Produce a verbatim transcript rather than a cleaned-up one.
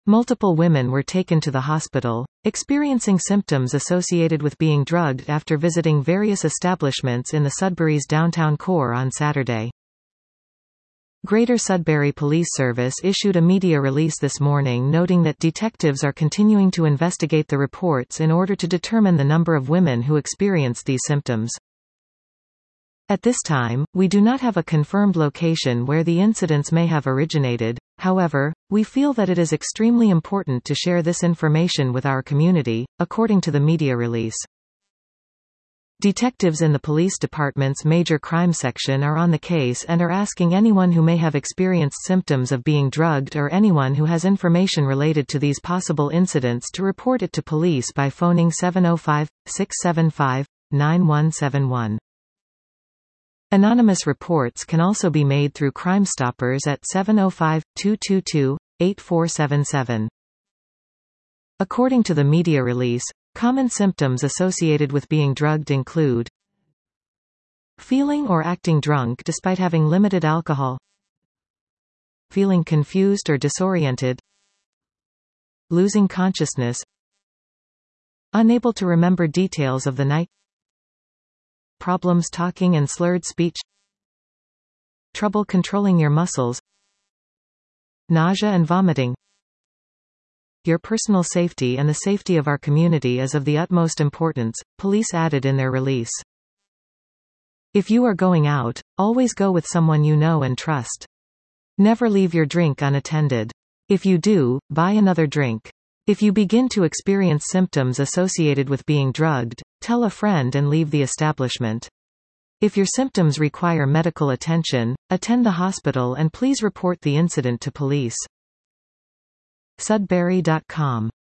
Multiple women were taken to the hospital, experiencing symptoms associated with being drugged after visiting various establishments in the Sudbury's downtown core on Saturday. Greater Sudbury Police Service issued a media release this morning noting that detectives are continuing to investigate the reports in order to determine the number of women who experienced these symptoms. At this time, we do not have a confirmed location where the incidents may have originated. However, we feel that it is extremely important to share this information with our community, according to the media release. Detectives in the police department's major crime section are on the case and are asking anyone who may have experienced symptoms of being drugged or anyone who has information related to these possible incidents to report it to police by phoning seven oh five, six seven five, nine one seven one. Anonymous reports can also be made through Crime Stoppers at seven oh five, two two two, eight four seven seven. According to the media release, common symptoms associated with being drugged include feeling or acting drunk despite having limited alcohol, feeling confused or disoriented, losing consciousness, unable to remember details of the night, problems talking and slurred speech, trouble controlling your muscles, nausea and vomiting. Your personal safety and the safety of our community is of the utmost importance, police added in their release. If you are going out, always go with someone you know and trust. Never leave your drink unattended. If you do, buy another drink. If you begin to experience symptoms associated with being drugged, tell a friend and leave the establishment. If your symptoms require medical attention, attend the hospital and please report the incident to police. Sudbury dot com